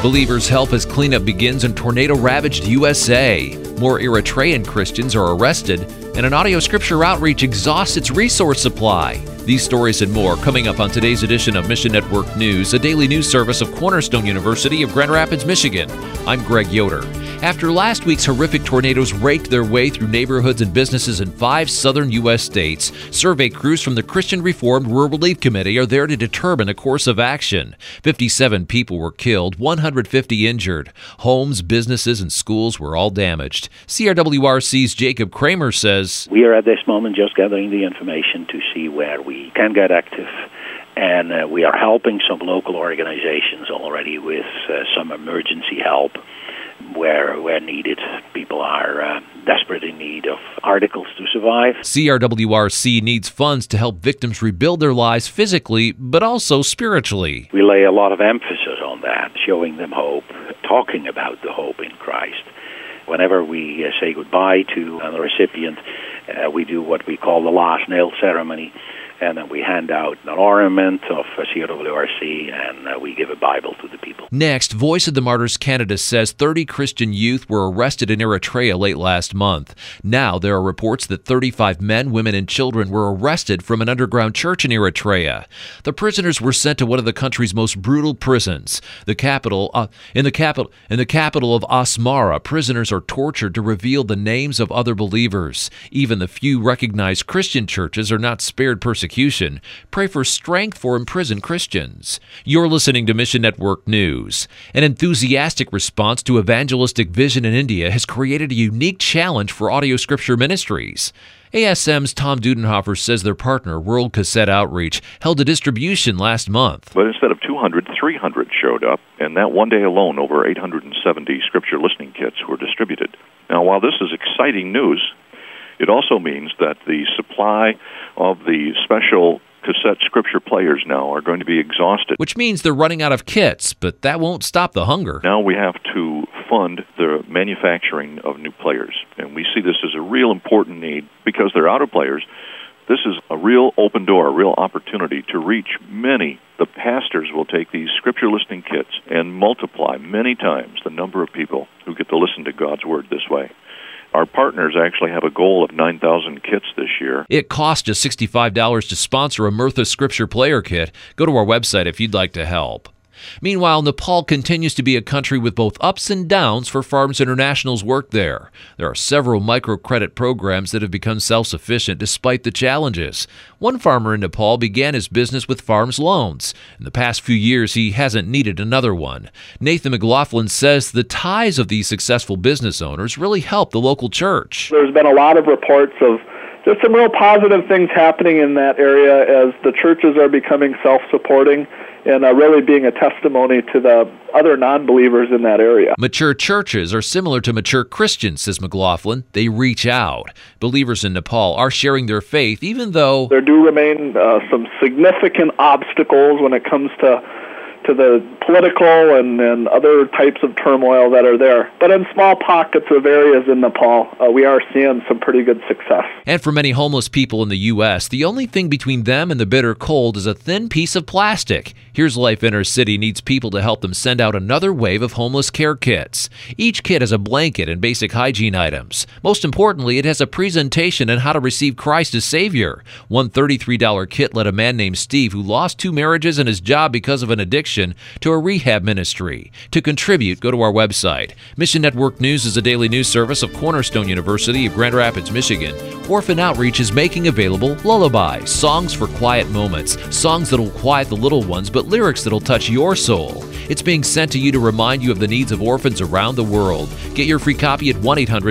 Believers help as cleanup begins in tornado-ravaged USA. More Eritrean Christians are arrested, and an audio scripture outreach exhausts its resource supply. These stories and more coming up on today's edition of Mission Network News, a daily news service of Cornerstone University of Grand Rapids, Michigan. I'm Greg Yoder. After last week's horrific tornadoes raked their way through neighborhoods and businesses in 5 southern U.S. states, survey crews from the Christian Reformed Rural Relief Committee are there to determine a course of action. 57 people were killed, 150 injured. Homes, businesses, and schools were all damaged. CRWRC's Jacob Kramer says, "We are at this moment just gathering the information to see where we can get active. And we are helping some local organizations already with some emergency help where needed. People are desperate in need of articles to survive." CRWRC needs funds to help victims rebuild their lives physically, but also spiritually. We lay a lot of emphasis on that, showing them hope, talking about the hope in Christ. Whenever we say goodbye to a recipient, we do what we call the last nail ceremony. And then we hand out an ornament of CRWRC, and we give a Bible to the people. Next, Voice of the Martyrs Canada says 30 Christian youth were arrested in Eritrea late last month. Now there are reports that 35 men, women, and children were arrested from an underground church in Eritrea. The prisoners were sent to one of the country's most brutal prisons. In the capital of Asmara, prisoners are tortured to reveal the names of other believers. Even the few recognized Christian churches are not spared persecution. Pray for strength for imprisoned Christians. You're listening to Mission Network News. An enthusiastic response to evangelistic vision in India has created a unique challenge for Audio Scripture Ministries. ASM's Tom Dudenhofer says their partner, World Cassette Outreach, held a distribution last month. But instead of 200, 300 showed up, and that one day alone, over 870 Scripture listening kits were distributed. Now, while this is exciting news, it also means that the supply of the special cassette scripture players now are going to be exhausted. Which means they're running out of kits, but that won't stop the hunger. Now we have to fund the manufacturing of new players, and we see this as a real important need because they're out of players. This is a real open door, a real opportunity to reach many. The pastors will take these scripture listening kits and multiply many times the number of people who get to listen to God's Word this way. Our partners actually have a goal of 9,000 kits this year. It costs just $65 to sponsor a Mirtha Scripture Player Kit. Go to our website if you'd like to help. Meanwhile, Nepal continues to be a country with both ups and downs for Farms International's work there. There are several microcredit programs that have become self-sufficient despite the challenges. One farmer in Nepal began his business with Farms Loans. In the past few years, he hasn't needed another one. Nathan McLaughlin says the ties of these successful business owners really help the local church. There's been a lot of reports of just some real positive things happening in that area as the churches are becoming self-supporting and really being a testimony to the other non-believers in that area. Mature churches are similar to mature Christians, says McLaughlin. They reach out. Believers in Nepal are sharing their faith, even though there do remain some significant obstacles when it comes to the political and other types of turmoil that are there. But in small pockets of areas in Nepal, we are seeing some pretty good success. And for many homeless people in the U.S., the only thing between them and the bitter cold is a thin piece of plastic. Here's Life Inner City needs people to help them send out another wave of homeless care kits. Each kit has a blanket and basic hygiene items. Most importantly, it has a presentation on how to receive Christ as Savior. One $33 kit led a man named Steve, who lost 2 marriages and his job because of an addiction, to a rehab ministry. To contribute, go to our website. Mission Network News is a daily news service of Cornerstone University of Grand Rapids, Michigan. Orphan Outreach is making available lullabies, songs for quiet moments, songs that'll quiet the little ones, but lyrics that'll touch your soul. It's being sent to you to remind you of the needs of orphans around the world. Get your free copy at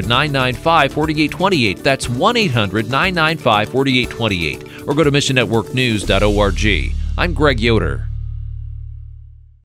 1-800-995-4828. That's 1-800-995-4828. Or go to missionnetworknews.org. I'm Greg Yoder.